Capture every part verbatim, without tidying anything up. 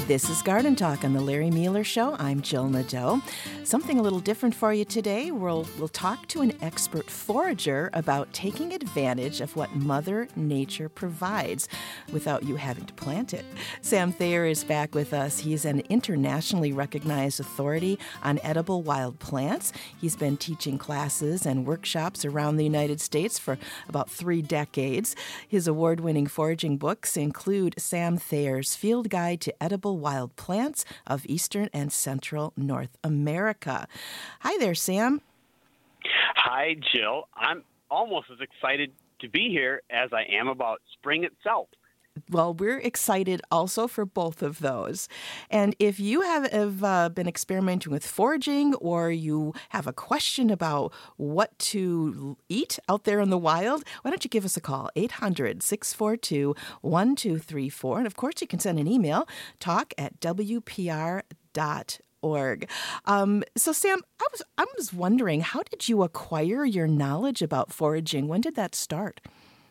This is Garden Talk on the Larry Mueller Show. I'm Jill Nadeau. Something a little different for you today. We'll, we'll talk to an expert forager about taking advantage of what Mother Nature provides without you having to plant it. Sam Thayer is back with us. He's an internationally recognized authority on edible wild plants. He's been teaching classes and workshops around the United States for about three decades. His award-winning foraging books include Sam Thayer's Field Guide to Edible Wild Plants of Eastern and Central North America. Hi there, Sam. Hi, Jill. I'm almost as excited to be here as I am about spring itself. Well, we're excited also for both of those. And if you have, have uh, been experimenting with foraging, or you have a question about what to eat out there in the wild, why don't you give us a call, eight hundred, six four two, one two three four. And of course, you can send an email, talk at w p r dot org. Um, so, Sam, I was, I was wondering, how did you acquire your knowledge about foraging? When did that start?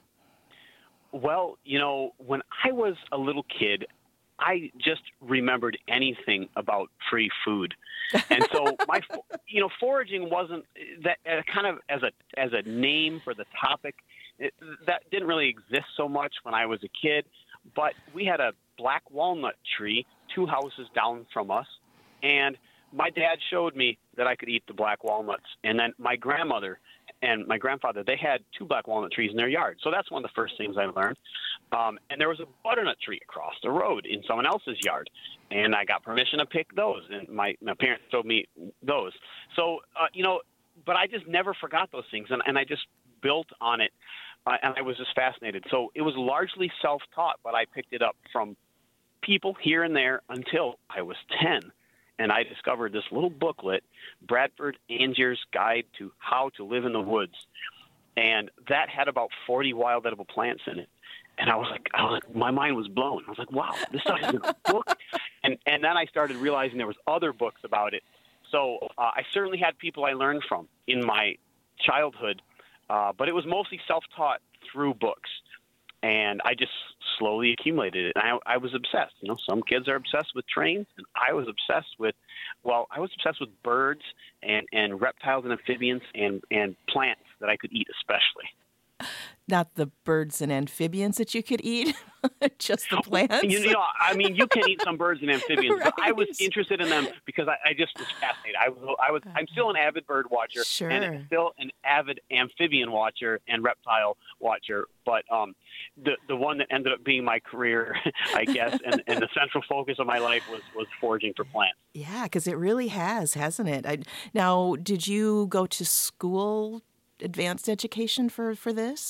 Well, you know, when I was a little kid, I just remembered anything about free food. And so my, you know, foraging wasn't that uh, kind of as a as a name for the topic. It, that didn't really exist so much when I was a kid. But we had a black walnut tree two houses down from us, and my dad showed me that I could eat the black walnuts. And then my grandmother and my grandfather, they had two black walnut trees in their yard. So that's one of the first things I learned. Um, and there was a butternut tree across the road in someone else's yard. And I got permission to pick those. And my, my parents showed me those. So, uh, you know, but I just never forgot those things. And, and I just built on it. Uh, and I was just fascinated. So it was largely self-taught, but I picked it up from people here and there until I was ten. And I discovered this little booklet, Bradford Angier's Guide to How to Live in the Woods. And that had about forty wild edible plants in it. And I was like, I was like my mind was blown. I was like, wow, this stuff is in a book. And, and then I started realizing there was other books about it. So uh, I certainly had people I learned from in my childhood, uh, but it was mostly self-taught through books. And I just slowly accumulated it. And I, I was obsessed. You know, some kids are obsessed with trains, and I was obsessed with, well, I was obsessed with birds and, and reptiles and amphibians and, and plants that I could eat especially. Not the birds and amphibians that you could eat, just the plants. You know, I mean, you can eat some birds and amphibians, right. But I was interested in them because I, I just was fascinated. I was, I was, I'm still an avid bird watcher, sure. and still an avid amphibian watcher and reptile watcher. But um, the the one that ended up being my career, I guess, and, and the central focus of my life was was foraging for plants. Yeah, because it really has, hasn't it? I, now, did you go to school? Advanced education for, for this?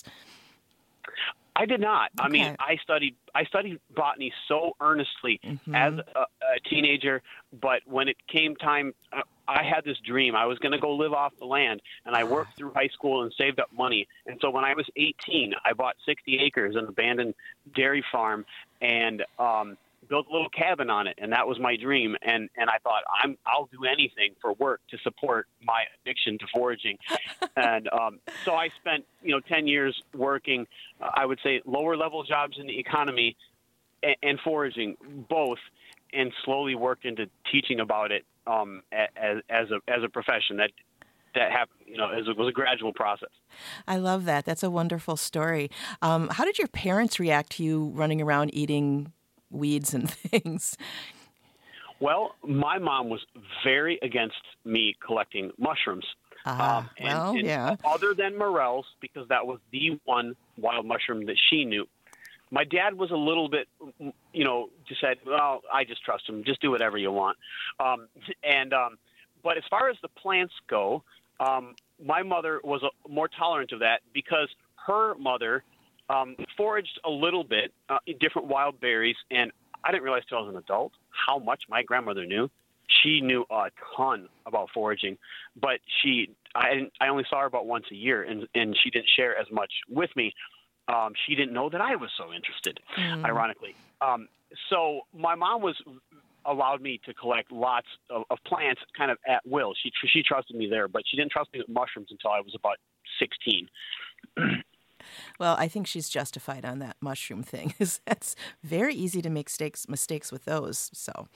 I did not. Okay. I mean, I studied I studied botany so earnestly mm-hmm. as a, a teenager, but when it came time, uh, I had this dream. I was going to go live off the land, and I worked through high school and saved up money. And so when I was eighteen, I bought sixty acres, an abandoned dairy farm, and um, built a little cabin on it, and that was my dream. And and I thought, I'm I'll do anything for work to support my addiction to foraging. and um, so I spent you know ten years working, uh, I would say lower level jobs in the economy and, and foraging both, and slowly worked into teaching about it um, as as a as a profession that. That happened, you know, it was a gradual process. I love that. That's a wonderful story. Um, how did your parents react to you running around eating weeds and things? Well, my mom was very against me collecting mushrooms. Ah, um, and, well, and yeah. Other than morels, because that was the one wild mushroom that she knew. My dad was a little bit, you know, just said, well, I just trust him. Just do whatever you want. Um, and um, but as far as the plants go, um, my mother was a, more tolerant of that because her mother um, foraged a little bit uh, in different wild berries, and I didn't realize till I was an adult how much my grandmother knew. She knew a ton about foraging, but she I, I only saw her about once a year, and, and she didn't share as much with me. Um, she didn't know that I was so interested, mm. ironically. Um, so my mom was allowed me to collect lots of, of plants kind of at will. She she trusted me there, but she didn't trust me with mushrooms until I was about sixteen. Well, I think she's justified on that mushroom thing. That's very easy to make mistakes mistakes with those. So,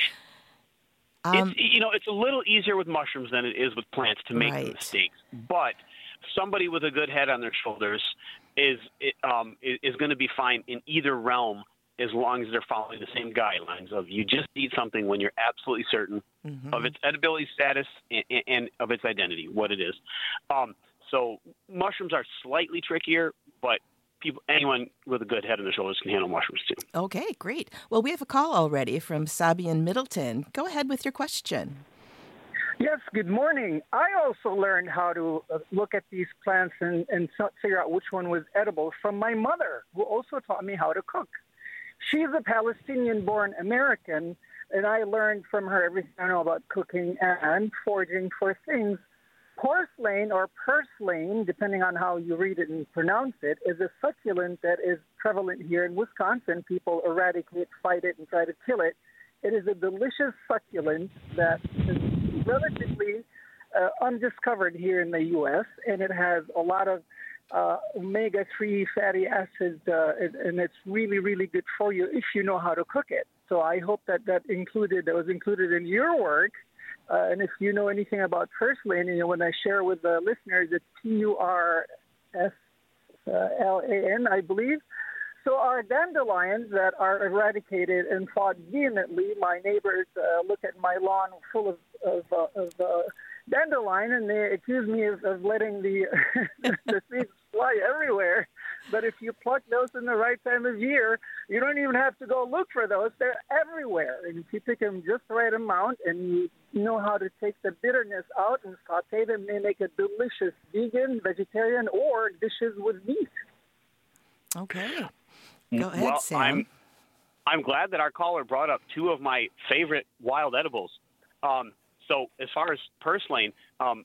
um, it's, you know, it's a little easier with mushrooms than it is with plants to make right. mistakes. But somebody with a good head on their shoulders is um, is going to be fine in either realm, as long as they're following the same guidelines of you just eat something when you're absolutely certain mm-hmm. of its edibility status and, and of its identity, what it is. Um, so mushrooms are slightly trickier, but people, anyone with a good head on their shoulders can handle mushrooms too. Okay, great. Well, we have a call already from Sabi in Middleton. Go ahead with your question. Yes, good morning. I also learned how to look at these plants and, and figure out which one was edible from my mother, who also taught me how to cook. She's a Palestinian-born American, and I learned from her everything I know about cooking and foraging for things. Porcelain or purslane, depending on how you read it and pronounce it, is a succulent that is prevalent here in Wisconsin. People eradicate, fight it, and try to kill it. It is a delicious succulent that is relatively uh, undiscovered here in the U S, and it has a lot of uh, omega three fatty acids, uh, and, and it's really, really good for you if you know how to cook it. So I hope that that included that was included in your work. Uh, and if you know anything about purslane, you know, when I share with the listeners, it's P U R S L A N, I believe. So our dandelions that are eradicated and fought vehemently, my neighbors uh, look at my lawn full of, of, uh, of uh, dandelion, and they accuse me of, of letting the, the seeds fly everywhere. But if you pluck those in the right time of year, you don't even have to go look for those. They're everywhere. And if you pick them just the right amount and you know how to take the bitterness out and saute them, they make a delicious vegan, vegetarian, or dishes with meat. Okay. Go ahead, well, Sam. I'm, I'm glad that our caller brought up two of my favorite wild edibles. Um, so as far as purslane, um,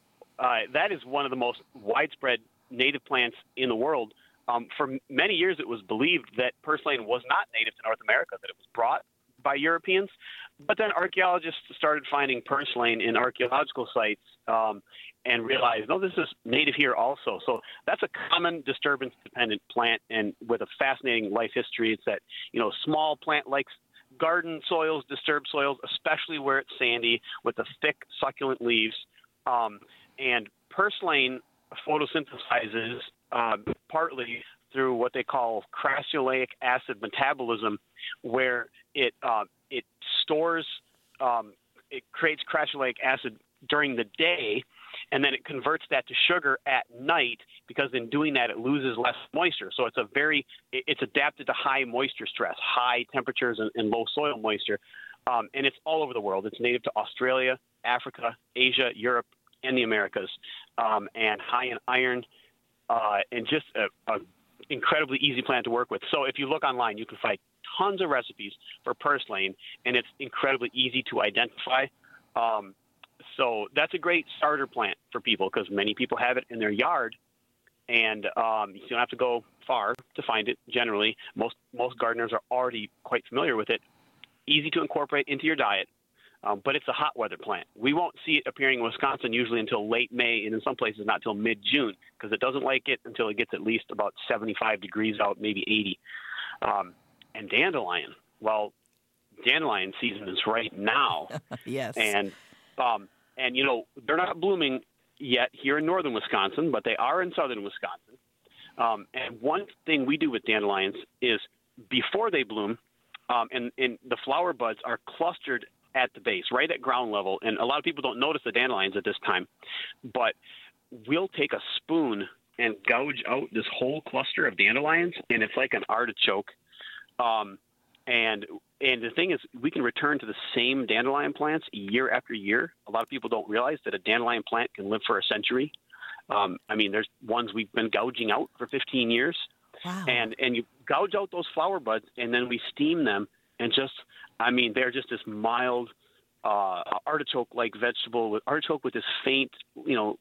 uh, that is one of the most widespread native plants in the world. Um, for many years, it was believed that purslane was not native to North America, that it was brought by Europeans. But then archaeologists started finding purslane in archaeological sites um, and realized, no, this is native here also. So that's a common disturbance-dependent plant, and with a fascinating life history. It's that, you know, small plant likes garden soils, disturbed soils, especially where it's sandy, with the thick, succulent leaves. Um, and purslane photosynthesizes uh, partly through what they call crassuleic acid metabolism, where it uh, it stores, um, it creates crassuleic acid during the day, and then it converts that to sugar at night, because in doing that it loses less moisture. So it's a very it's adapted to high moisture stress, high temperatures, and, and low soil moisture, um, and it's all over the world. It's native to Australia, Africa, Asia, Europe, and the Americas, um, and high in iron, uh, and just a, a incredibly easy plant to work with. So if you look online, you can find tons of recipes for purslane, and it's incredibly easy to identify. Um, so that's a great starter plant for people, because many people have it in their yard, and um, you don't have to go far to find it. Generally, most most gardeners are already quite familiar with it. Easy to incorporate into your diet. Um, but it's a hot weather plant. We won't see it appearing in Wisconsin usually until late May, and in some places not till mid-June, because it doesn't like it until it gets at least about seventy-five degrees out, maybe eighty. Um, and dandelion, well, dandelion season is right now. Yes. And, um, and, you know, they're not blooming yet here in northern Wisconsin, but they are in southern Wisconsin. Um, and one thing we do with dandelions is before they bloom, um, and, and the flower buds are clustered at the base, right at ground level. And a lot of people don't notice the dandelions at this time, but we'll take a spoon and gouge out this whole cluster of dandelions, and it's like an artichoke. Um, and and the thing is, we can return to the same dandelion plants year after year. A lot of people don't realize that a dandelion plant can live for a century. Um, I mean, there's ones we've been gouging out for fifteen years. Wow. And, and you gouge out those flower buds, and then we steam them, and just, I mean, they're just this mild uh, artichoke-like vegetable, with artichoke with this faint, you know,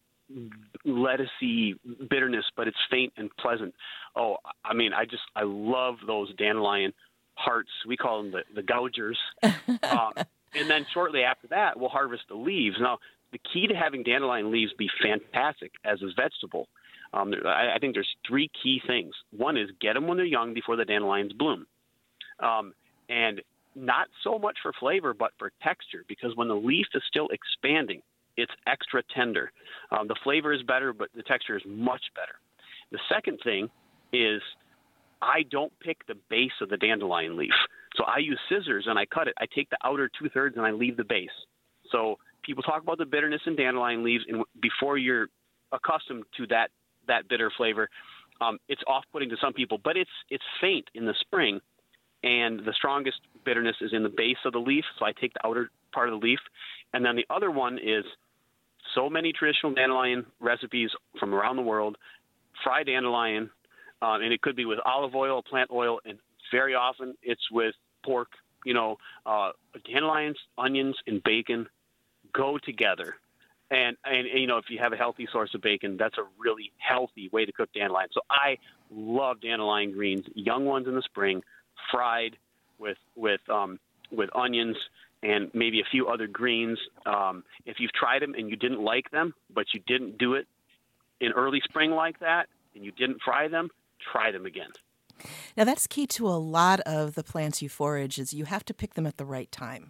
lettucey bitterness, but it's faint and pleasant. Oh, I mean, I just, I love those dandelion hearts. We call them the, the gougers. um, and then shortly after that, we'll harvest the leaves. Now, the key to having dandelion leaves be fantastic as a vegetable Um, I, I think there's three key things. One is get them when they're young before the dandelions bloom. Um, and not so much for flavor, but for texture, because when the leaf is still expanding, it's extra tender. Um, the flavor is better, but the texture is much better. The second thing is I don't pick the base of the dandelion leaf. So I use scissors and I cut it. I take the outer two-thirds and I leave the base. So people talk about the bitterness in dandelion leaves, and before you're accustomed to that that bitter flavor, um, it's off-putting to some people, but it's it's faint in the spring, and the strongest bitterness is in the base of the leaf, so I take the outer part of the leaf. And then the other one is so many traditional dandelion recipes from around the world, fry dandelion, um, and it could be with olive oil, plant oil, and very often it's with pork. You know, uh, dandelions, onions, and bacon go together. And, and, and, you know, if you have a healthy source of bacon, that's a really healthy way to cook dandelion. So I love dandelion greens, young ones in the spring, fried with with um, with onions and maybe a few other greens. Um, if you've tried them and you didn't like them, but you didn't do it in early spring like that, and you didn't fry them, try them again. Now, that's key to a lot of the plants you forage, is you have to pick them at the right time.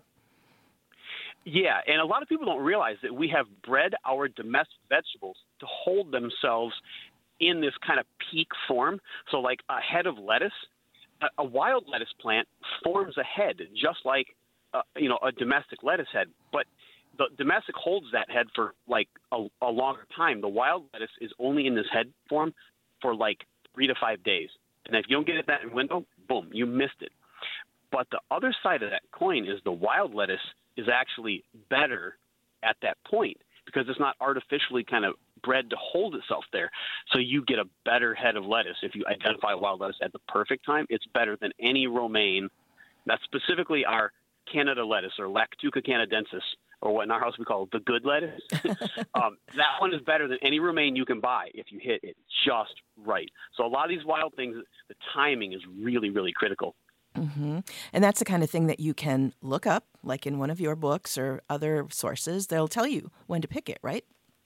Yeah, and a lot of people don't realize that we have bred our domestic vegetables to hold themselves in this kind of peak form. So like a head of lettuce, a, a wild lettuce plant forms a head just like uh, you know, a domestic lettuce head, but the domestic holds that head for like a, a longer time. The wild lettuce is only in this head form for like three to five days. And if you don't get it that window, boom, you missed it. But the other side of that coin is the wild lettuce is actually better at that point because it's not artificially kind of bred to hold itself there. So you get a better head of lettuce if you identify wild lettuce at the perfect time. It's better than any romaine. That's specifically our Canada lettuce or Lactuca canadensis, or what in our house we call the good lettuce. um, that one is better than any romaine you can buy if you hit it just right. So a lot of these wild things, the timing is really, really critical. Mm-hmm. And that's the kind of thing that you can look up, like in one of your books or other sources. They'll tell you when to pick it, right?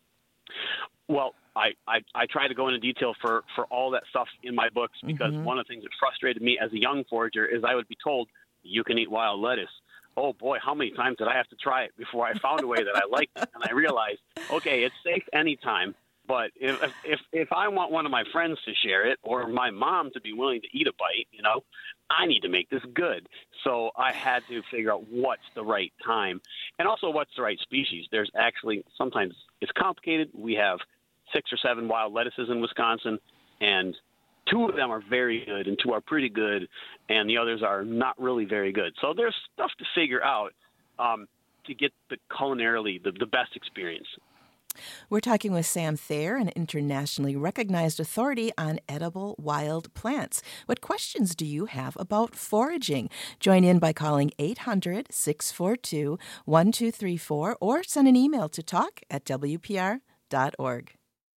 Well, I, I, I try to go into detail for, for all that stuff in my books because mm-hmm. one of the things that frustrated me as a young forager is I would be told, you can eat wild lettuce. Oh, boy, how many times did I have to try it before I found a way that I liked it? And I realized, okay, it's safe anytime. But if, if if I want one of my friends to share it or my mom to be willing to eat a bite, you know, I need to make this good. So I had to figure out what's the right time and also what's the right species. There's actually sometimes it's complicated. We have six or seven wild lettuces in Wisconsin, and two of them are very good and two are pretty good, and the others are not really very good. So there's stuff to figure out um, to get the culinarily the, the best experience. We're talking with Sam Thayer, an internationally recognized authority on edible wild plants. What questions do you have about foraging? Join in by calling eight hundred, six four two, one two three four or send an email to talk at w p r dot org.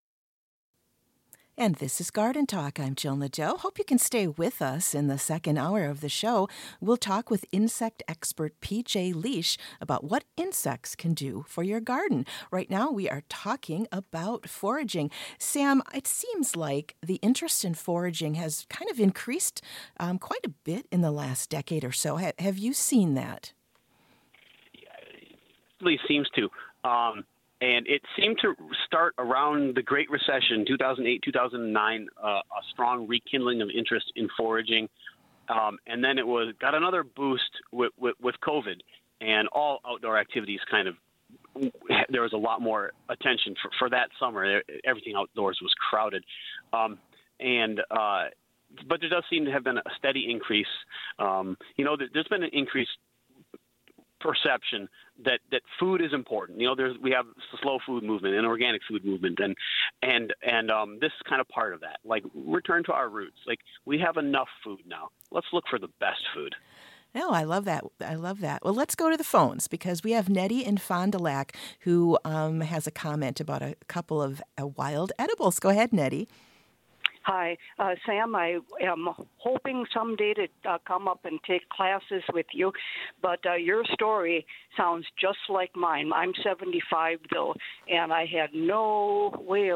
And this is Garden Talk. I'm Jill Nadeau. Hope you can stay with us in the second hour of the show. We'll talk with insect expert P J Liesch about what insects can do for your garden. Right now, we are talking about foraging. Sam, it seems like the interest in foraging has kind of increased um, quite a bit in the last decade or so. Ha- have you seen that? Yeah, it really seems to. Um, And it seemed to start around the Great Recession, two thousand eight, two thousand nine, uh, a strong rekindling of interest in foraging. Um, and then it was got another boost with, with, with COVID, and all outdoor activities kind of, there was a lot more attention for, for that summer. Everything outdoors was crowded. Um, and uh, but there does seem to have been a steady increase. Um, you know, there's been an increase perception that, that food is important. You know, there's we have the slow food movement and organic food movement, and and and um, this is kind of part of that. Like, return to our roots. Like, we have enough food now. Let's look for the best food. Oh, I love that. I love that. Well, let's go to the phones because we have Nettie in Fond du Lac who um, has a comment about a couple of uh, wild edibles. Go ahead, Nettie. Hi, uh, Sam. I am hoping someday to uh, come up and take classes with you, but uh, your story sounds just like mine. I'm seventy-five, though, and I had no way of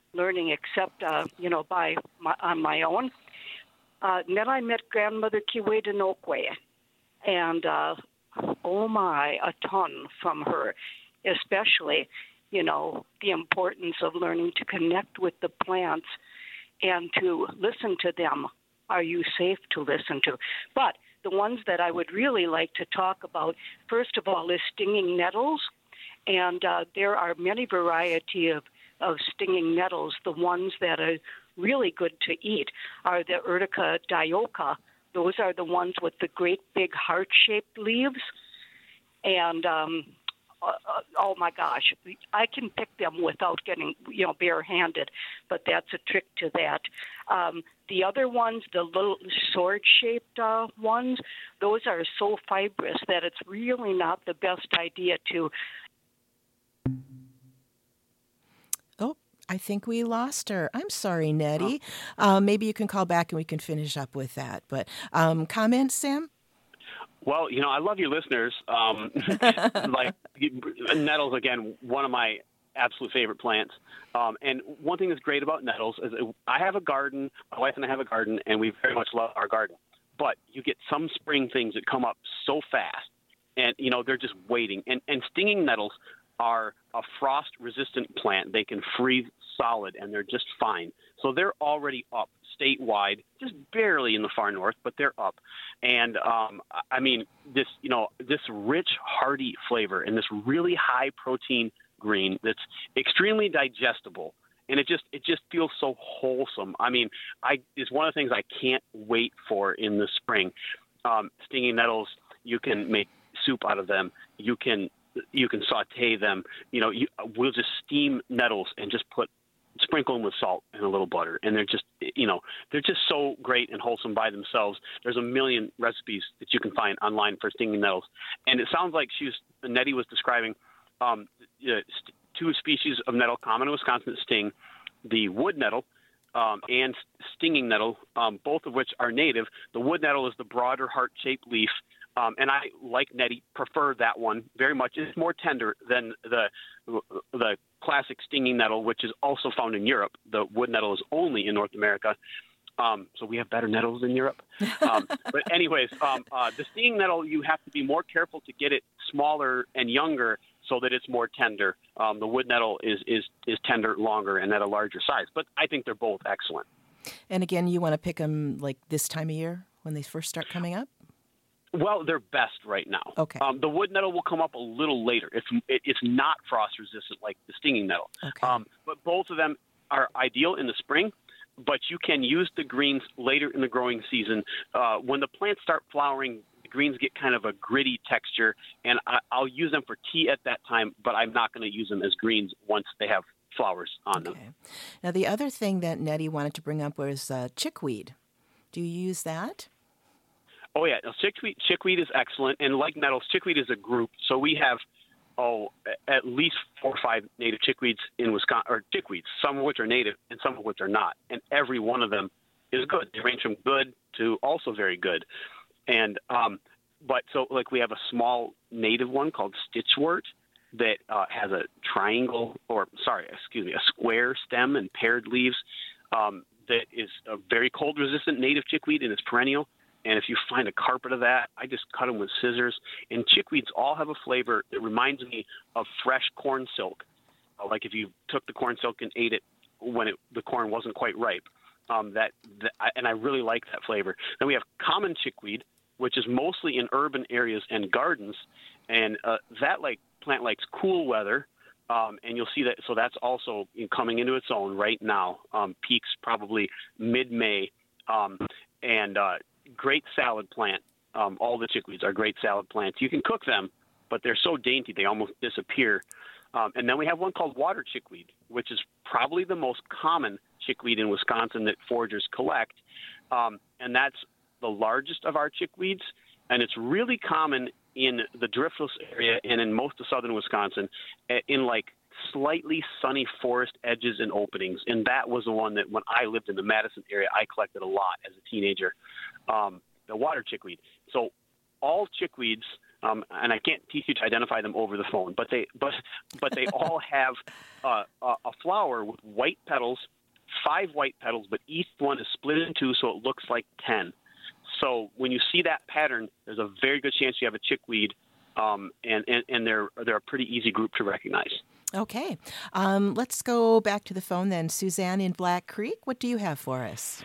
learning except, uh, you know, by my, on my own. Uh, then I met Grandmother Kiwedenokwe, and uh, oh my, a ton from her, especially, you know, the importance of learning to connect with the plants and to listen to them. Are you safe to listen to? But the ones that I would really like to talk about, first of all, is stinging nettles. And uh, there are many variety of, of stinging nettles. The ones that are really good to eat are the Urtica dioica. Those are the ones with the great big heart-shaped leaves. And um, uh, oh my gosh, I can pick them without getting, you know, barehanded, but that's a trick to that. Um, the other ones, the little sword-shaped uh, ones, those are so fibrous that it's really not the best idea to. Oh, I think we lost her. I'm sorry, Nettie. Oh. Uh, maybe you can call back and we can finish up with that. But um, comments, Sam? Well, you know, I love your listeners. Um, like nettles, again, one of my absolute favorite plants. Um, and one thing that's great about nettles is I have a garden. My wife and I have a garden, and we very much love our garden. But you get some spring things that come up so fast, and, you know, they're just waiting. And, and stinging nettles are a frost-resistant plant. They can freeze solid, and they're just fine. So they're already up statewide, just barely in the far north, but they're up. And, um, I mean, this, you know, this rich, hearty flavor and this really high-protein green that's extremely digestible, and it just it just feels so wholesome. I mean, I it's one of the things I can't wait for in the spring. Um, stinging nettles, you can make soup out of them. You can you can saute them. You know, you, we'll just steam nettles and just put sprinkle them with salt and a little butter, and they're just you know they're just so great and wholesome by themselves. There's a million recipes that you can find online for stinging nettles, and it sounds like she was Nettie was describing um, two species of nettle common in Wisconsin that sting, the wood nettle um, and stinging nettle, um, both of which are native. The wood nettle is the broader heart-shaped leaf. Um, and I, like Nettie, prefer that one very much. It's more tender than the the classic stinging nettle, which is also found in Europe. The wood nettle is only in North America. Um, so we have better nettles in Europe. Um, but anyways, um, uh, the stinging nettle, you have to be more careful to get it smaller and younger so that it's more tender. Um, the wood nettle is, is, is tender, longer, and at a larger size. But I think they're both excellent. And again, you want to pick them like this time of year when they first start coming up? Well, they're best right now. Okay. Um, the wood nettle will come up a little later. It's it, it's not frost resistant like the stinging nettle. Okay. Um, but both of them are ideal in the spring. But you can use the greens later in the growing season. Uh, when the plants start flowering, the greens get kind of a gritty texture, and I, I'll use them for tea at that time. But I'm not going to use them as greens once they have flowers on okay. them. Now, the other thing that Nettie wanted to bring up was uh, chickweed. Do you use that? Oh, yeah. Chickweed, chickweed is excellent. And like nettles, chickweed is a group. So we have, oh, at least four or five native chickweeds in Wisconsin, or chickweeds, some of which are native and some of which are not. And every one of them is good. They range from good to also very good. And, um, but so like we have a small native one called stitchwort that uh, has a triangle, or sorry, excuse me, a square stem and paired leaves um, that is a very cold resistant native chickweed, and it's perennial. And if you find a carpet of that, I just cut them with scissors. And chickweeds all have a flavor that reminds me of fresh corn silk. Uh, like if you took the corn silk and ate it when it, the corn wasn't quite ripe. Um, that, that and I really like that flavor. Then we have common chickweed, which is mostly in urban areas and gardens. And uh, that like plant likes cool weather. Um, and you'll see that. So that's also coming into its own right now. Um, peaks probably mid-May. Um, and uh, great salad plant. Um, all the chickweeds are great salad plants. You can cook them, but they're so dainty they almost disappear. Um, and then we have one called water chickweed, which is probably the most common chickweed in Wisconsin that foragers collect. Um, and that's the largest of our chickweeds, and it's really common in the driftless area and in most of southern Wisconsin in like slightly sunny forest edges and openings. And that was the one that when I lived in the Madison area, I collected a lot as a teenager, um, the water chickweed. So all chickweeds um, and I can't teach you to identify them over the phone, but they but but they all have uh, a, a flower with white petals, five white petals, but each one is split in two, so it looks like ten. So when you see that pattern, there's a very good chance you have a chickweed, um, and, and, and they're they're a pretty easy group to recognize. Okay. Um, let's go back to the phone then. Suzanne in Black Creek, what do you have for us?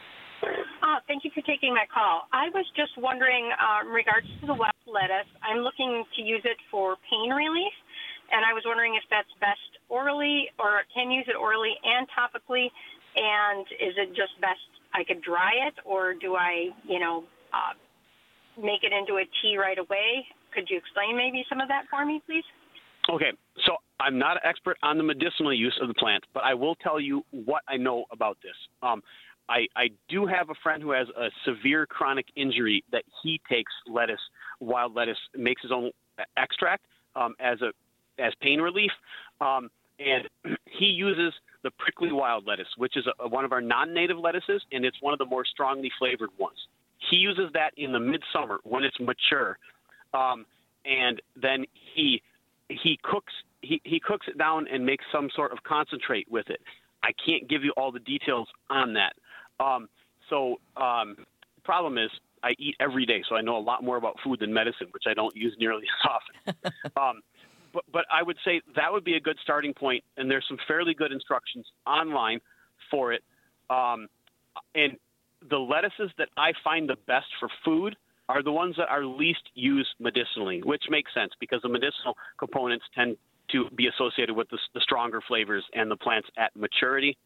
Uh, thank you for taking my call. I was just wondering, uh, in regards to the wild lettuce, I'm looking to use it for pain relief, and I was wondering if that's best orally, or can use it orally and topically, and is it just best I could dry it, or do I, you know, uh, make it into a tea right away? Could you explain maybe some of that for me, please? Okay, so I'm not an expert on the medicinal use of the plant, but I will tell you what I know about this. Um, I, I do have a friend who has a severe chronic injury that he takes lettuce, wild lettuce, makes his own extract um, as a as pain relief, um, and he uses the prickly wild lettuce, which is a, one of our non-native lettuces, and it's one of the more strongly flavored ones. He uses that in the midsummer when it's mature, um, and then he he cooks he, he cooks it down and makes some sort of concentrate with it. I can't give you all the details on that. Um, so um, the problem is I eat every day, so I know a lot more about food than medicine, which I don't use nearly as often. um, but, but I would say that would be a good starting point, and there's some fairly good instructions online for it. Um, and the lettuces that I find the best for food are the ones that are least used medicinally, which makes sense because the medicinal components tend to be associated with the, the stronger flavors and the plants at maturity.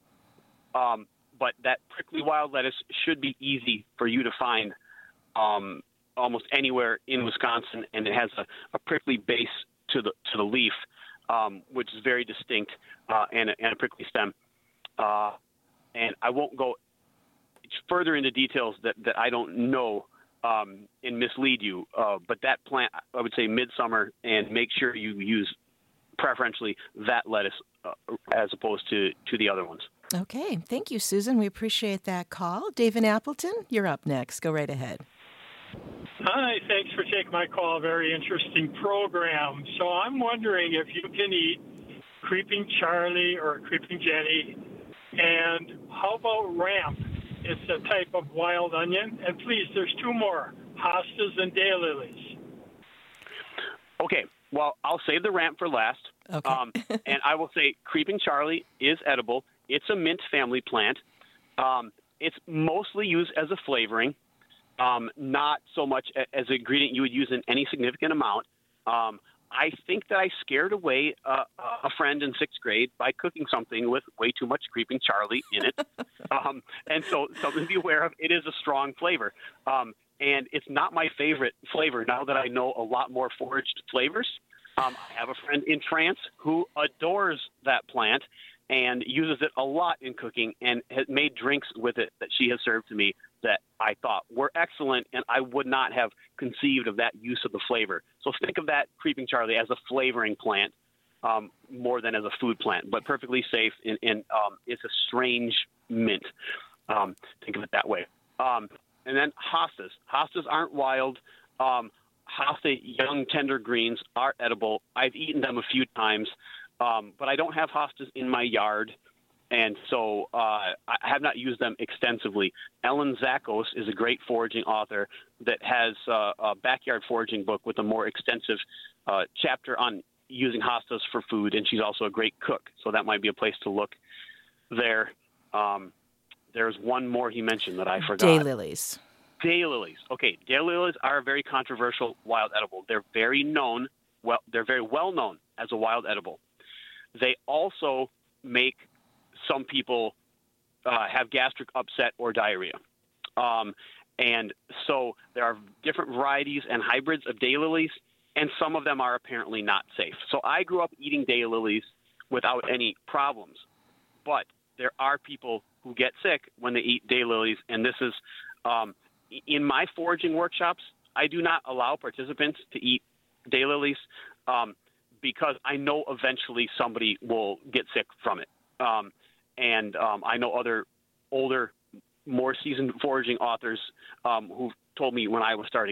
Um, but that prickly wild lettuce should be easy for you to find um, almost anywhere in Wisconsin, and it has a, a prickly base to the to the leaf, um, which is very distinct, uh, and, a, and a prickly stem. Uh, and I won't go further into details that, that I don't know um, and mislead you, uh, but that plant, I would say midsummer, and make sure you use preferentially that lettuce uh, as opposed to, to the other ones. Okay. Thank you, Susan. We appreciate that call. Dave in Appleton, you're up next. Go right ahead. Hi. Thanks for taking my call. Very interesting program. So I'm wondering if you can eat Creeping Charlie or Creeping Jenny, and how about Ramp? It's a type of wild onion. And please, there's two more, hostas and daylilies. Okay. Well, I'll save the Ramp for last. Okay. um, and I will say Creeping Charlie is edible. It's a mint family plant. Um, it's mostly used as a flavoring, um, not so much a, as an ingredient you would use in any significant amount. Um, I think that I scared away uh, a friend in sixth grade by cooking something with way too much Creeping Charlie in it. um, and so something to be aware of. It is a strong flavor. Um, and it's not my favorite flavor now that I know a lot more foraged flavors. Um, I have a friend in France who adores that plant and uses it a lot in cooking and has made drinks with it that she has served to me that I thought were excellent, and I would not have conceived of that use of the flavor. So think of that Creeping Charlie as a flavoring plant um, more than as a food plant, but perfectly safe, and, and um, it's a strange mint. Um, think of it that way. Um, and then hostas. Hostas aren't wild. Um, hosta young tender greens are edible. I've eaten them a few times. Um, but I don't have hostas in my yard, and so uh, I have not used them extensively. Ellen Zakos is a great foraging author that has uh, a backyard foraging book with a more extensive uh, chapter on using hostas for food, and she's also a great cook, so that might be a place to look there. Um, there's one more he mentioned that I forgot. Daylilies. Daylilies. Okay, daylilies are a very controversial wild edible. They're very known. Well, they're very well known as a wild edible. They also make some people uh, have gastric upset or diarrhea. Um, and so there are different varieties and hybrids of daylilies, and some of them are apparently not safe. So I grew up eating daylilies without any problems. But there are people who get sick when they eat daylilies, and this is um, in my foraging workshops, I do not allow participants to eat daylilies. Um, because I know eventually somebody will get sick from it. Um, and um, I know other older, more seasoned foraging authors um, who told me when I was starting out, don't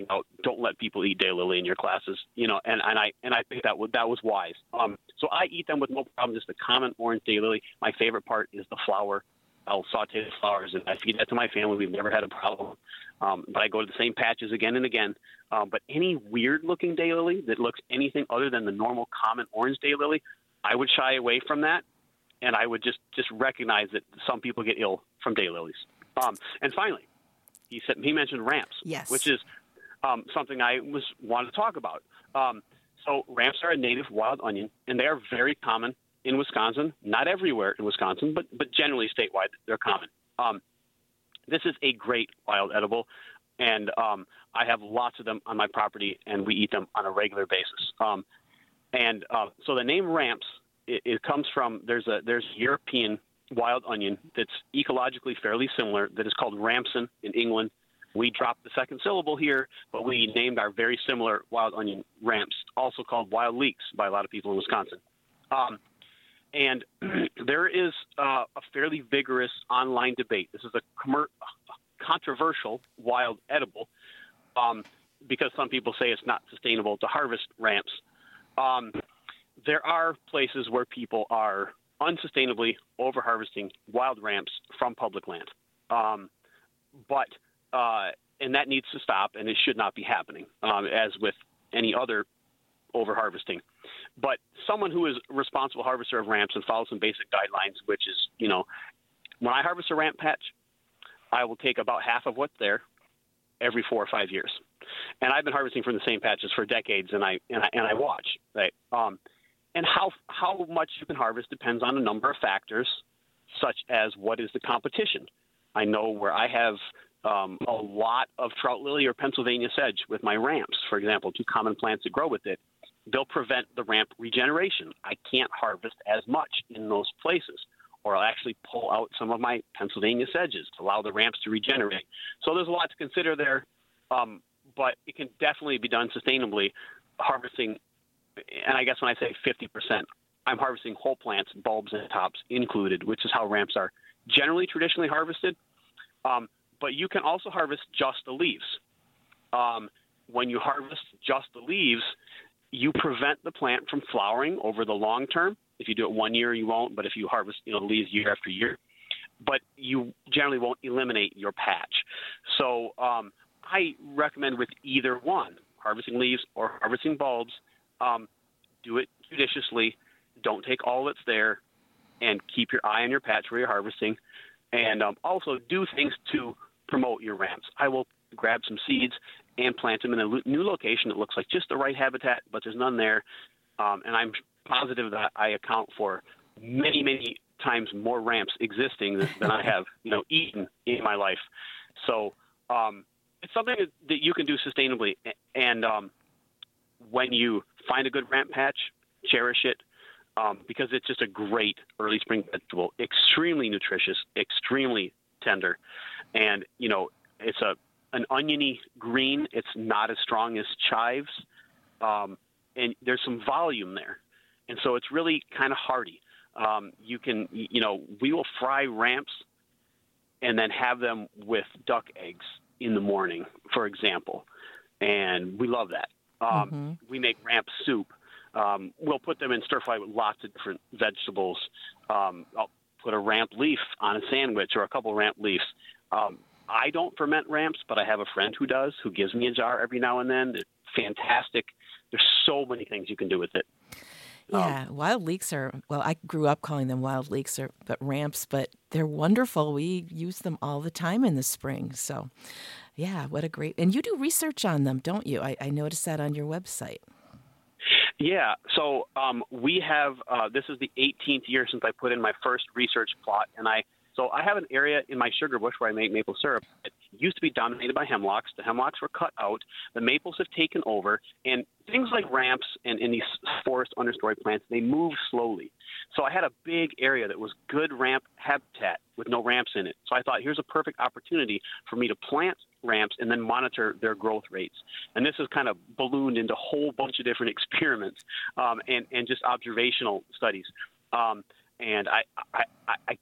don't let people eat daylily in your classes, you know, and, and I and I think that was, that was wise. Um, so I eat them with no problem, just the common orange daylily. My favorite part is the flower. I'll saute the flowers, and I feed that to my family. We've never had a problem. Um, but I go to the same patches again and again. Um, but any weird-looking daylily that looks anything other than the normal common orange daylily, I would shy away from that, and I would just, just recognize that some people get ill from daylilies. Um, and finally, he said he mentioned ramps, yes. which is um, something I was wanted to talk about. Um, so ramps are a native wild onion, and they are very common in Wisconsin. Not everywhere in Wisconsin, but but generally statewide, they're common. Um, this is a great wild edible, and um, I have lots of them on my property, and we eat them on a regular basis. Um, and uh, so the name ramps, it, it comes from there's a there's a European wild onion that's ecologically fairly similar that is called ramson in England. We dropped the second syllable here, but we named our very similar wild onion ramps, also called wild leeks by a lot of people in Wisconsin. Um, and there is uh, a fairly vigorous online debate. This is a commer- controversial wild edible um, because some people say it's not sustainable to harvest ramps. Um, there are places where people are unsustainably over-harvesting wild ramps from public land. Um, but, uh, and that needs to stop, and it should not be happening, um, as with any other over-harvesting. But someone who is a responsible harvester of ramps and follows some basic guidelines, which is, you know, when I harvest a ramp patch, I will take about half of what's there every four or five years. And I've been harvesting from the same patches for decades, and I and I, and I watch, right? Um, And how how much you can harvest depends on a number of factors, such as what is the competition. I know where I have um, a lot of trout lily or Pennsylvania sedge with my ramps, for example, two common plants that grow with it. They'll prevent the ramp regeneration. I can't harvest as much in those places, or I'll actually pull out some of my Pennsylvania sedges to allow the ramps to regenerate. So there's a lot to consider there, um, but it can definitely be done sustainably, harvesting. And I guess when I say fifty percent, I'm harvesting whole plants, bulbs and tops included, which is how ramps are generally traditionally harvested. Um, but you can also harvest just the leaves. Um, when you harvest just the leaves, you prevent the plant from flowering over the long term. If you do it one year, you won't. But if you harvest, you know, the leaves year after year, but you generally won't eliminate your patch. So um, I recommend with either one, harvesting leaves or harvesting bulbs, Um, do it judiciously. Don't take all that's there, and keep your eye on your patch where you're harvesting. And um, also do things to promote your ramps. I will grab some seeds and plant them in a lo- new location that looks like just the right habitat, but there's none there. Um, and I'm positive that I account for many, many times more ramps existing than, than I have, you know, eaten in my life. So um, it's something that, that you can do sustainably. And um, when you find a good ramp patch, cherish it, um, because it's just a great early spring vegetable, extremely nutritious, extremely tender. And, you know, it's a an oniony green. It's not as strong as chives. Um, and there's some volume there. And so it's really kind of hearty. Um, you can, you know, we will fry ramps and then have them with duck eggs in the morning, for example. And we love that. Um, mm-hmm. We make ramp soup. Um, we'll put them in stir fry with lots of different vegetables. Um, I'll put a ramp leaf on a sandwich or a couple ramp leaves. Um, I don't ferment ramps, but I have a friend who does, who gives me a jar every now and then. It's fantastic. There's so many things you can do with it. Yeah, um, wild leeks are, well, I grew up calling them wild leeks or but ramps, but they're wonderful. We use them all the time in the spring. So, yeah, what a great, and you do research on them, don't you? I, I noticed that on your website. Yeah, so um, we have, uh, this is the eighteenth year since I put in my first research plot, and I, so I have an area in my sugar bush where I make maple syrup. It used to be dominated by hemlocks. The hemlocks were cut out. The maples have taken over, and things like ramps and, and these forest understory plants, they move slowly. So I had a big area that was good ramp habitat with no ramps in it. So I thought, here's a perfect opportunity for me to plant ramps and then monitor their growth rates. And this has kind of ballooned into a whole bunch of different experiments um, and, and just observational studies. Um, and I, I, I keep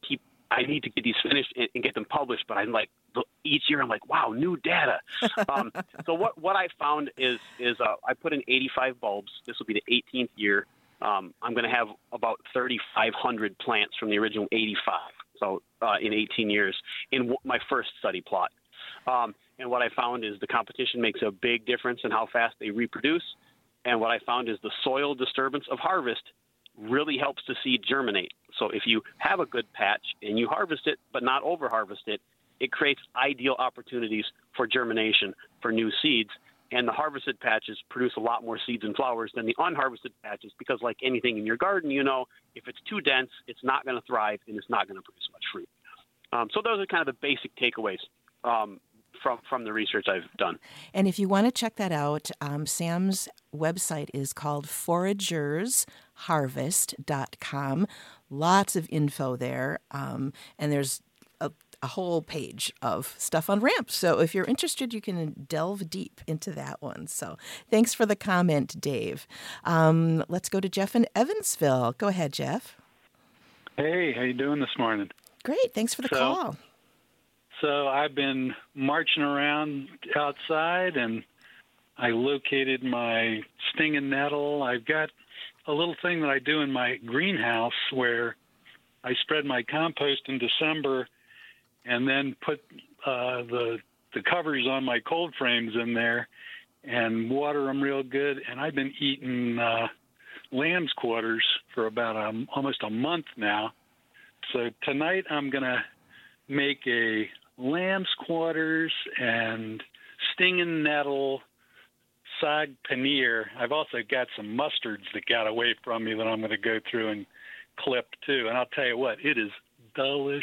I need to get these finished and, and get them published. But I'm like, each year I'm like, wow, new data. Um, so what, what I found is, is uh, I put in eighty-five bulbs. This will be the eighteenth year. Um, I'm going to have about thirty-five hundred plants from the original eighty-five. So uh, in eighteen years in w- my first study plot. Um, and what I found is the competition makes a big difference in how fast they reproduce. And what I found is the soil disturbance of harvest really helps the seed germinate. So if you have a good patch and you harvest it, but not over-harvest it, it creates ideal opportunities for germination for new seeds. And the harvested patches produce a lot more seeds and flowers than the unharvested patches because, like anything in your garden, you know, if it's too dense, it's not going to thrive and it's not going to produce much fruit. Um, so those are kind of the basic takeaways um, from, from the research I've done. And if you want to check that out, um, Sam's website is called foragers harvest dot com. Lots of info there. Um, and there's a, a whole page of stuff on ramps. So if you're interested, you can delve deep into that one. So thanks for the comment, Dave. Um, let's go to Jeff in Evansville. Go ahead, Jeff. Hey, how you doing this morning? Great. Thanks for the so, call. So I've been marching around outside, and I located my stinging nettle. I've got a little thing that I do in my greenhouse where I spread my compost in December and then put uh, the the covers on my cold frames in there and water them real good. And I've been eating uh, lamb's quarters for about a, almost a month now. So tonight I'm going to make a lamb's quarters and stinging nettle sag paneer. I've also got some mustards that got away from me that I'm going to go through and clip too. And I'll tell you what, it is delicious.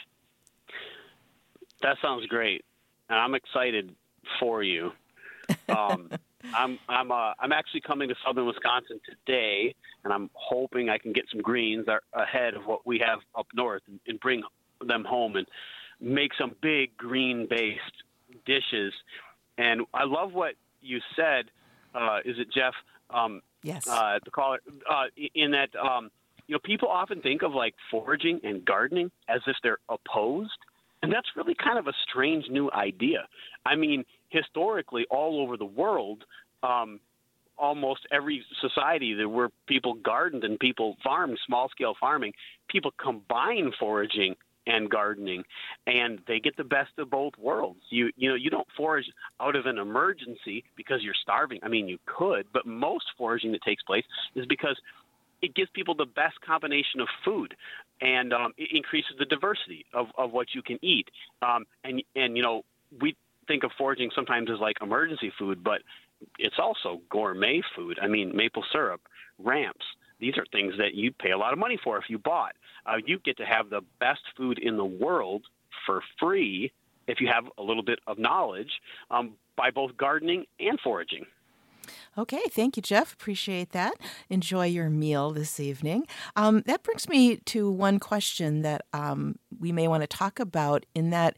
That sounds great, and I'm excited for you. Um, I'm I'm uh, I'm actually coming to southern Wisconsin today, and I'm hoping I can get some greens ahead of what we have up north and, and bring them home and make some big green-based dishes. And I love what you said. Uh, is it Jeff? Um, yes. Uh, the caller uh, in that um, you know, people often think of like foraging and gardening as if they're opposed. And that's really kind of a strange new idea. I mean, historically, all over the world, um, almost every society that where people gardened and people farmed, small-scale farming, people combine foraging and gardening, and they get the best of both worlds. You you know, you don't forage out of an emergency because you're starving. I mean, you could, but most foraging that takes place is because it gives people the best combination of food, and um, it increases the diversity of, of what you can eat. Um, and, and, you know, we think of foraging sometimes as like emergency food, but it's also gourmet food. I mean, maple syrup, ramps, these are things that you'd pay a lot of money for if you bought. Uh, you get to have the best food in the world for free if you have a little bit of knowledge um, by both gardening and foraging. Okay, thank you, Jeff. Appreciate that. Enjoy your meal this evening. Um, that brings me to one question that um, we may want to talk about, in that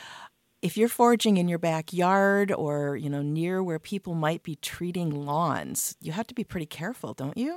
if you're foraging in your backyard or, you know, near where people might be treating lawns, you have to be pretty careful, don't you?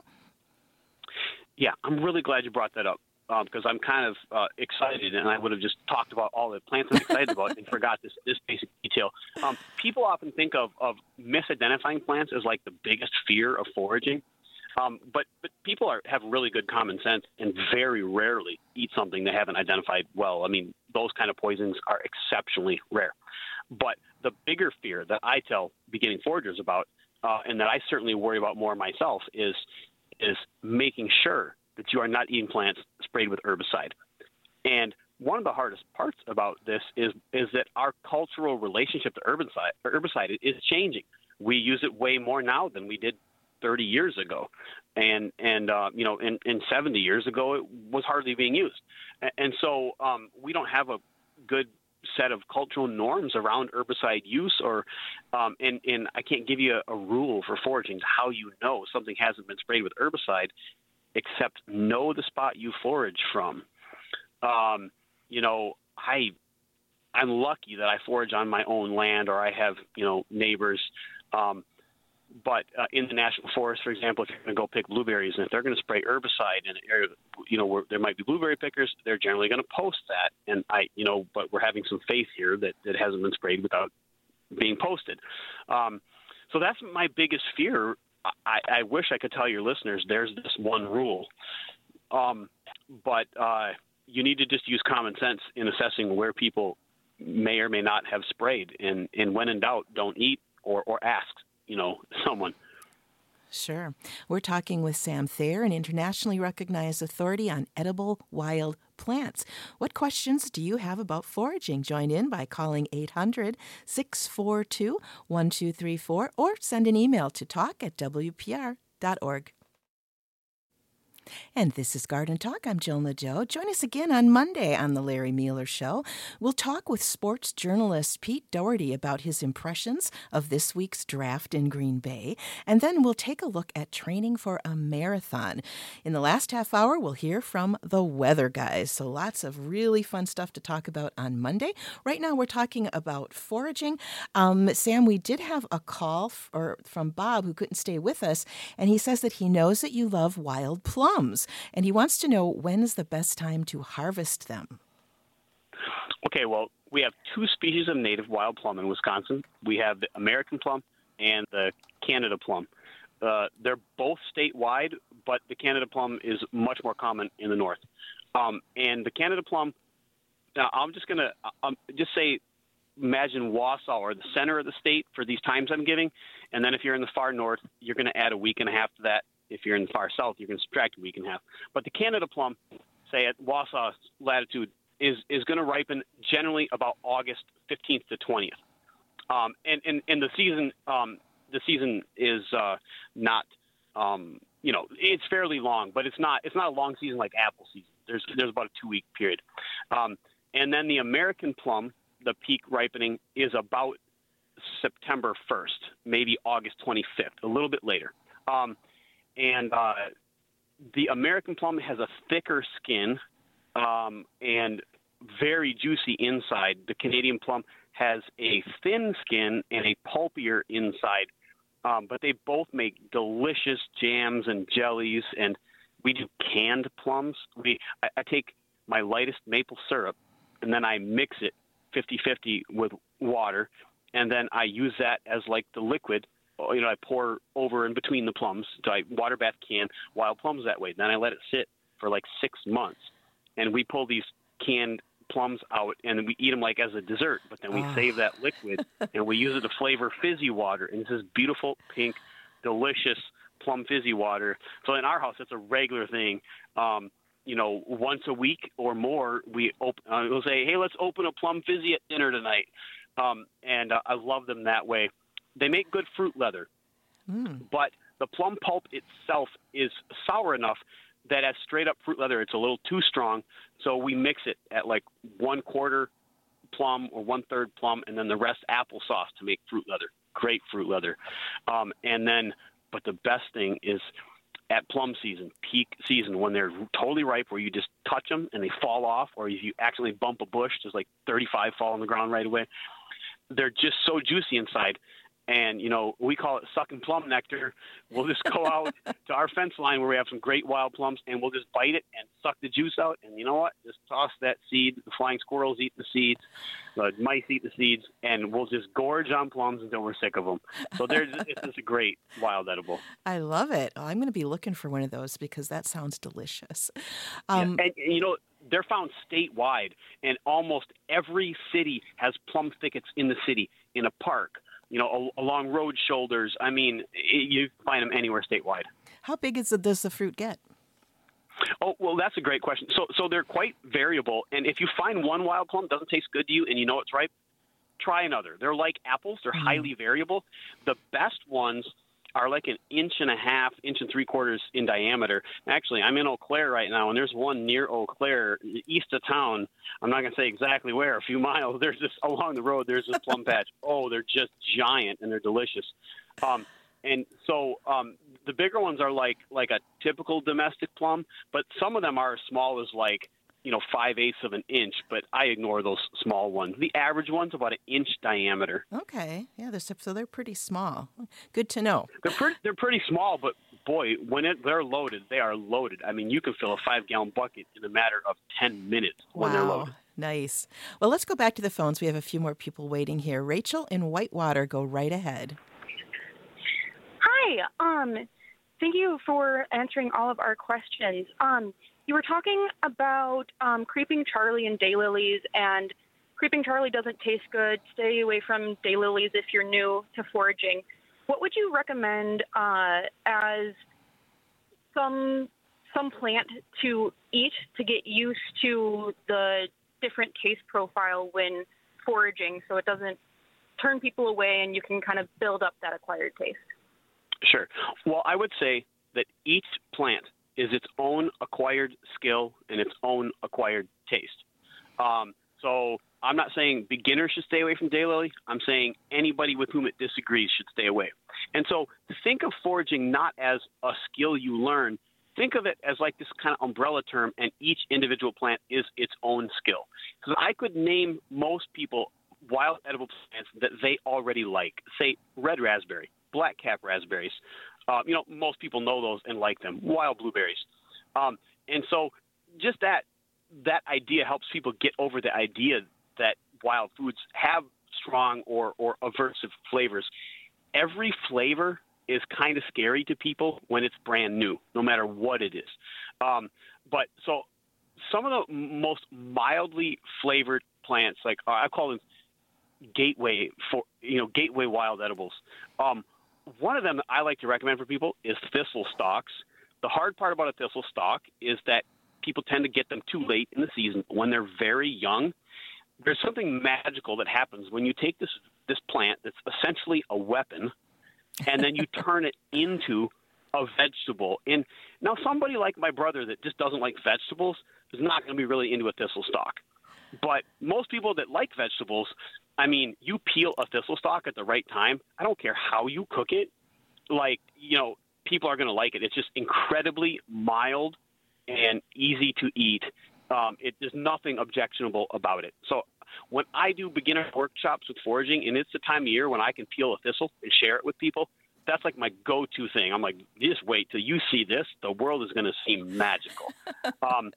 Yeah, I'm really glad you brought that up. Because um, I'm kind of uh, excited, and I would have just talked about all the plants I'm excited about and forgot this, this basic detail. Um, people often think of, of misidentifying plants as like the biggest fear of foraging, um, but, but people are, have really good common sense and very rarely eat something they haven't identified well. I mean, those kind of poisons are exceptionally rare. But the bigger fear that I tell beginning foragers about, uh, and that I certainly worry about more myself, is is making sure that you are not eating plants sprayed with herbicide. And one of the hardest parts about this is is that our cultural relationship to herbicide, herbicide is changing. We use it way more now than we did thirty years ago. And, and uh, you know, in, in seventy years ago, it was hardly being used. And, and so um, we don't have a good set of cultural norms around herbicide use, or um, and, and I can't give you a, a rule for foraging how you know something hasn't been sprayed with herbicide, except know the spot you forage from. Um, you know, I, I'm lucky that I forage on my own land, or I have, you know, neighbors. Um, but uh, in the national forest, for example, if you're going to go pick blueberries, and if they're going to spray herbicide in an area, you know, where there might be blueberry pickers, they're generally going to post that. And I, you know, but we're having some faith here that it hasn't been sprayed without being posted. Um, so that's my biggest fear. I, I wish I could tell your listeners there's this one rule, um, but uh, you need to just use common sense in assessing where people may or may not have sprayed. And, and when in doubt, don't eat or, or ask, you know, someone. Sure. We're talking with Sam Thayer, an internationally recognized authority on edible wild plants. What questions do you have about foraging? Join in by calling eight hundred, six four two, one two three four or send an email to talk at w p r dot org. And this is Garden Talk. I'm Jill Nadeau. Join us again on Monday on The Larry Mueller Show. We'll talk with sports journalist Pete Doherty about his impressions of this week's draft in Green Bay. And then we'll take a look at training for a marathon. In the last half hour, we'll hear from the weather guys. So lots of really fun stuff to talk about on Monday. Right now, we're talking about foraging. Um, Sam, we did have a call f- or from Bob, who couldn't stay with us, and he says that he knows that you love wild plums. And he wants to know, when is the best time to harvest them? Okay, well, we have two species of native wild plum in Wisconsin. We have the American plum and the Canada plum. Uh, they're both statewide, but the Canada plum is much more common in the north. Um, and the Canada plum, now I'm just going to um, just say, imagine Wausau or the center of the state for these times I'm giving. And then if you're in the far north, you're going to add a week and a half to that. If you're in the far south, you can subtract a week and a half. But the Canada plum, say at Wausau latitude, is, is going to ripen generally about August fifteenth to twentieth. Um, and, and, and the season um, the season is uh, not, um, you know, it's fairly long, but it's not it's not a long season like apple season. There's there's about a two-week period. Um, and then the American plum, the peak ripening, is about September first, maybe August twenty-fifth, a little bit later. Um, And uh, the American plum has a thicker skin um, and very juicy inside. The Canadian plum has a thin skin and a pulpier inside. Um, but they both make delicious jams and jellies. And we do canned plums. We I, I take my lightest maple syrup, and then I mix it fifty-fifty with water. And then I use that as like the liquid. You know, I pour over in between the plums. So I water bath can wild plums that way. Then I let it sit for like six months. And we pull these canned plums out, and we eat them like as a dessert. But then we oh. save that liquid, and we use it to flavor fizzy water. And it's this beautiful, pink, delicious plum fizzy water. So in our house, it's a regular thing. Um, you know, once a week or more, we op- uh, we'll say, hey, let's open a plum fizzy at dinner tonight. Um, and uh, I love them that way. They make good fruit leather, mm. but the plum pulp itself is sour enough that as straight up fruit leather, it's a little too strong. So we mix it at like one quarter plum or one third plum, and then the rest applesauce to make fruit leather. Great fruit leather. Um, and then, but the best thing is at plum season, peak season, when they're totally ripe, where you just touch them and they fall off, or if you accidentally bump a bush, there's like thirty-five fall on the ground right away. They're just so juicy inside. And, you know, we call it sucking plum nectar. We'll just go out to our fence line where we have some great wild plums, and we'll just bite it and suck the juice out. And you know what? Just toss that seed. The flying squirrels eat the seeds. The mice eat the seeds. And we'll just gorge on plums until we're sick of them. So there's, it's just a great wild edible. I love it. Oh, I'm going to be looking for one of those because that sounds delicious. Um, yeah. And, you know, they're found statewide. And almost every city has plum thickets in the city, in a park. You know, along road shoulders. I mean, you find them anywhere statewide. How big is it, does the fruit get? Oh, well, that's a great question. So so they're quite variable. And if you find one wild plum doesn't taste good to you and you know it's ripe, try another. They're like apples. They're mm. highly variable. The best ones are like an inch and a half, inch and three quarters in diameter. Actually, I'm in Eau Claire right now, and there's one near Eau Claire, east of town. I'm not going to say exactly where, a few miles. There's this, along the road, there's this plum patch. Oh, they're just giant, and they're delicious. Um, and so um, the bigger ones are like like a typical domestic plum, but some of them are as small as like, you know, five-eighths of an inch, but I ignore those small ones. The average one's about an inch diameter. Okay. Yeah, they're, so they're pretty small. Good to know. They're pretty, they're pretty small, but, boy, when it, they're loaded, they are loaded. I mean, you can fill a five-gallon bucket in a matter of ten minutes when wow. they're loaded. Nice. Well, let's go back to the phones. We have a few more people waiting here. Rachel in Whitewater, go right ahead. Hi. Um, thank you for answering all of our questions. Um, you were talking about um, Creeping Charlie and daylilies, and Creeping Charlie doesn't taste good. Stay away from daylilies if you're new to foraging. What would you recommend uh, as some some plant to eat to get used to the different taste profile when foraging, so it doesn't turn people away and you can kind of build up that acquired taste? Sure. Well, I would say that each plant is its own acquired skill and its own acquired taste. Um, so I'm not saying beginners should stay away from daylily. I'm saying anybody with whom it disagrees should stay away. And so think of foraging not as a skill you learn. Think of it as like this kind of umbrella term, and each individual plant is its own skill. Because I could name most people wild edible plants that they already like. Say red raspberry, black cap raspberries. Uh, you know, most people know those and like them. Wild blueberries. Um, and so just that that idea helps people get over the idea that wild foods have strong or, or aversive flavors. Every flavor is kind of scary to people when it's brand new, no matter what it is. Um, but so some of the most mildly flavored plants, like uh, I call them gateway for you know gateway wild edibles. Um, one of them that I like to recommend for people is thistle stalks. The hard part about a thistle stalk is that people tend to get them too late in the season when they're very young. There's something magical that happens when you take this this plant that's essentially a weapon, and then you turn it into a vegetable. And now somebody like my brother that just doesn't like vegetables is not going to be really into a thistle stalk. But most people that like vegetables, I mean, you peel a thistle stalk at the right time. I don't care how you cook it. Like, you know, people are going to like it. It's just incredibly mild and easy to eat. Um, it, there's nothing objectionable about it. So when I do beginner workshops with foraging, and it's the time of year when I can peel a thistle and share it with people, that's like my go-to thing. I'm like, just wait till you see this. The world is going to seem magical. um,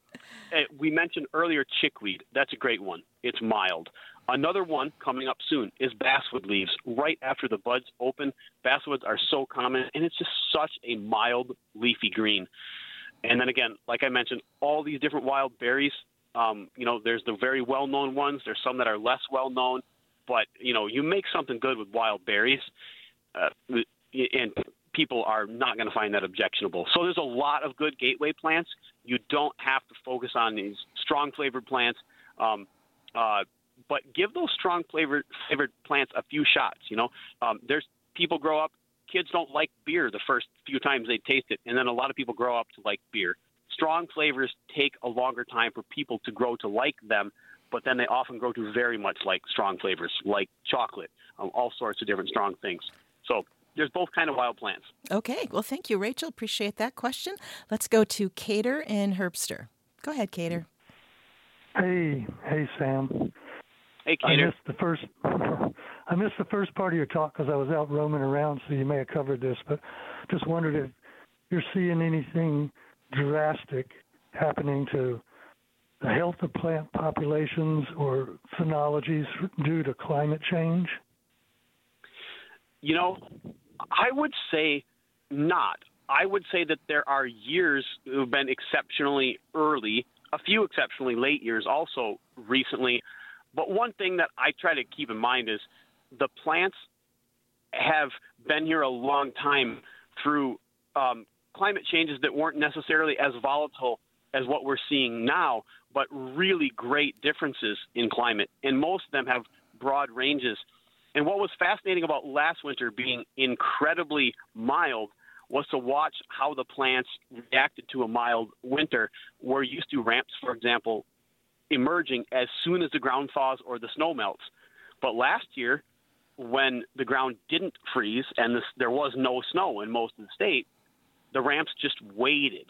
we mentioned earlier chickweed. That's a great one. It's mild. Another one coming up soon is basswood leaves. Right after the buds open, basswoods are so common, and it's just such a mild leafy green. And then again, like I mentioned, all these different wild berries, um, you know, there's the very well-known ones. There's some that are less well-known. But, you know, you make something good with wild berries, uh, and people are not going to find that objectionable. So there's a lot of good gateway plants. You don't have to focus on these strong flavored plants, um, uh, but give those strong flavored flavored plants a few shots. You know, um, there's people grow up. Kids don't like beer the first few times they taste it, and then a lot of people grow up to like beer. Strong flavors take a longer time for people to grow to like them, but then they often grow to very much like strong flavors, like chocolate, um, all sorts of different strong things. So there's both kind of wild plants. Okay. Well, thank you, Rachel. Appreciate that question. Let's go to Cater in Herbster. Go ahead, Cater. Hey, hey, Sam. Hey, Cater. I missed the first. I missed the first part of your talk because I was out roaming around, so you may have covered this, but just wondered if you're seeing anything drastic happening to the health of plant populations or phenologies due to climate change. You know, I would say not. I would say that there are years who have been exceptionally early, a few exceptionally late years also recently. But one thing that I try to keep in mind is the plants have been here a long time through um, climate changes that weren't necessarily as volatile as what we're seeing now, but really great differences in climate. And most of them have broad ranges. And what was fascinating about last winter being incredibly mild was to watch how the plants reacted to a mild winter. We're used to ramps, for example, emerging as soon as the ground thaws or the snow melts. But last year, when the ground didn't freeze and this, there was no snow in most of the state, the ramps just waited.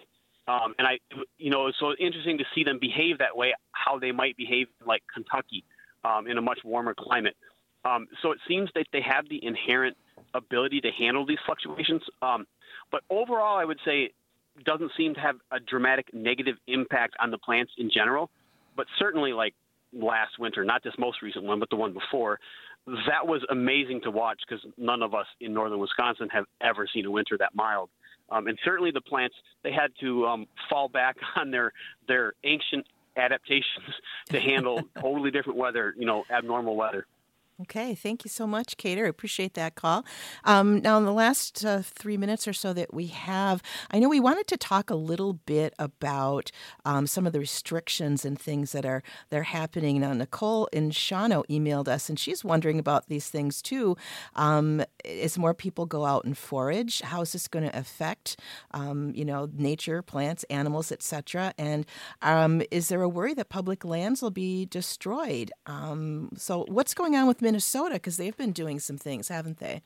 Um, and I, you know, so it's interesting to see them behave that way, how they might behave like Kentucky um, in a much warmer climate. Um, so it seems that they have the inherent ability to handle these fluctuations. Um, but overall, I would say it doesn't seem to have a dramatic negative impact on the plants in general. But certainly like last winter, not this most recent one, but the one before, that was amazing to watch because none of us in northern Wisconsin have ever seen a winter that mild. Um, and certainly the plants, they had to um, fall back on their their ancient adaptations to handle totally different weather, you know, abnormal weather. Okay, thank you so much, Cater. I appreciate that call. Um, now, in the last uh, three minutes or so that we have, I know we wanted to talk a little bit about um, some of the restrictions and things that are they're happening. Now, Nicole in Shawano emailed us, and she's wondering about these things too. Um, as more people go out and forage, how is this going to affect, um, you know, nature, plants, animals, et cetera? And um, is there a worry that public lands will be destroyed? Um, so, what's going on with Minnesota, because they've been doing some things, haven't they?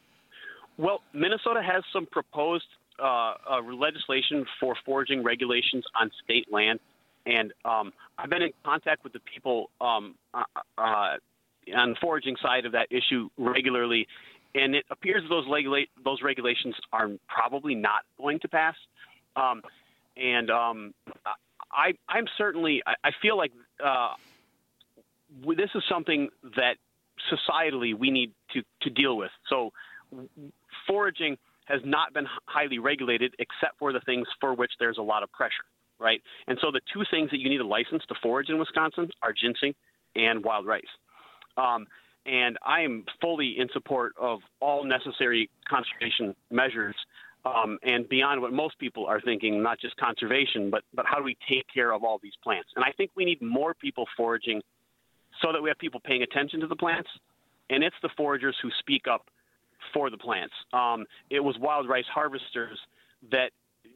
Well, Minnesota has some proposed uh, uh, legislation for foraging regulations on state land, and um, I've been in contact with the people um, uh, uh, on the foraging side of that issue regularly, and it appears those regula- those regulations are probably not going to pass. Um, and um, I, I'm certainly, I, I feel like uh, this is something that societally we need to, to deal with. So foraging has not been highly regulated except for the things for which there's a lot of pressure, right? And so the two things that you need a license to forage in Wisconsin are ginseng and wild rice. Um, and I am fully in support of all necessary conservation measures um, and beyond what most people are thinking, not just conservation, but, but how do we take care of all these plants? And I think we need more people foraging so that we have people paying attention to the plants, and it's the foragers who speak up for the plants. Um, it was wild rice harvesters that,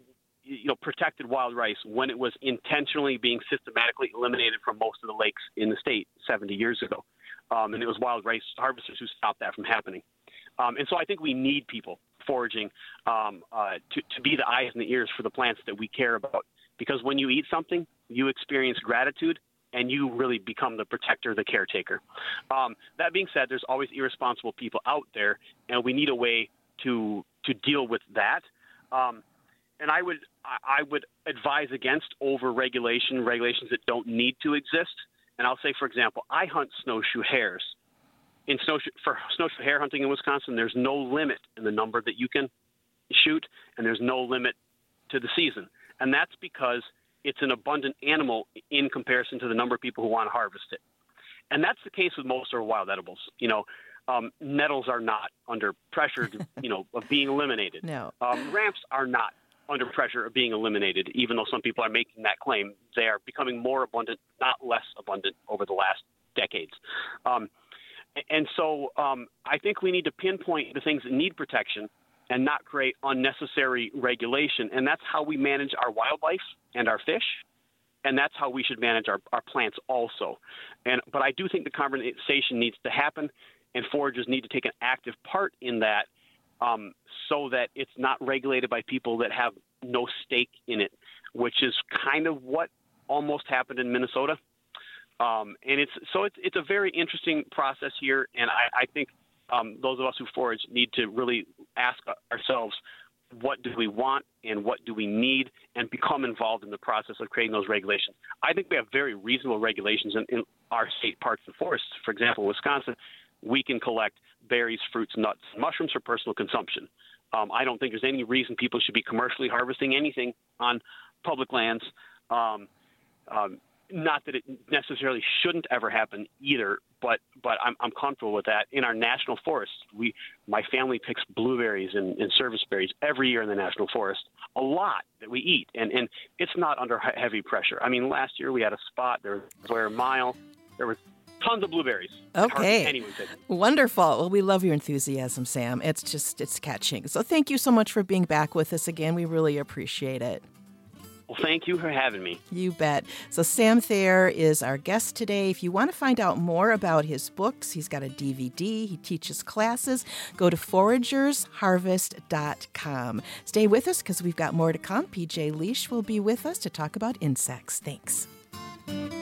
you know, protected wild rice when it was intentionally being systematically eliminated from most of the lakes in the state seventy years ago. Um, and it was wild rice harvesters who stopped that from happening. Um, and so I think we need people foraging um, uh, to, to be the eyes and the ears for the plants that we care about. Because when you eat something, you experience gratitude, and you really become the protector, the caretaker. Um, that being said, there's always irresponsible people out there, and we need a way to to deal with that. Um, and I would I would advise against over-regulation, regulations that don't need to exist. And I'll say, for example, I hunt snowshoe hares. In snowshoe, for snowshoe hare hunting in Wisconsin, there's no limit in the number that you can shoot, and there's no limit to the season. And that's because it's an abundant animal in comparison to the number of people who want to harvest it. And that's the case with most of our wild edibles. You know, um, nettles are not under pressure, to, you know, of being eliminated. No. Um, ramps are not under pressure of being eliminated, even though some people are making that claim. They are becoming more abundant, not less abundant over the last decades. Um, and so um, I think we need to pinpoint the things that need protection and not create unnecessary regulation. And that's how we manage our wildlife and our fish. And that's how we should manage our, our plants also. And but I do think the conversation needs to happen, and foragers need to take an active part in that um, so that it's not regulated by people that have no stake in it, which is kind of what almost happened in Minnesota. Um, and it's so it's, it's a very interesting process here, and I, I think Um, those of us who forage need to really ask ourselves, what do we want and what do we need, and become involved in the process of creating those regulations. I think we have very reasonable regulations in, in our state parks and forests. For example, Wisconsin, we can collect berries, fruits, nuts, and mushrooms for personal consumption. Um, I don't think there's any reason people should be commercially harvesting anything on public lands. Um, um, Not that it necessarily shouldn't ever happen either, but but I'm I'm comfortable with that. In our national forests, we my family picks blueberries and, and service berries every year in the national forest, a lot that we eat, and, and it's not under heavy pressure. I mean, last year we had a spot there was a square mile, there were tons of blueberries. Okay, anyone took them. Wonderful. Well, we love your enthusiasm, Sam. It's just it's catching. So thank you so much for being back with us again. We really appreciate it. Well, thank you for having me. You bet. So Sam Thayer is our guest today. If you want to find out more about his books, he's got a D V D, he teaches classes, go to foragers harvest dot com. Stay with us because we've got more to come. P J Leish will be with us to talk about insects. Thanks.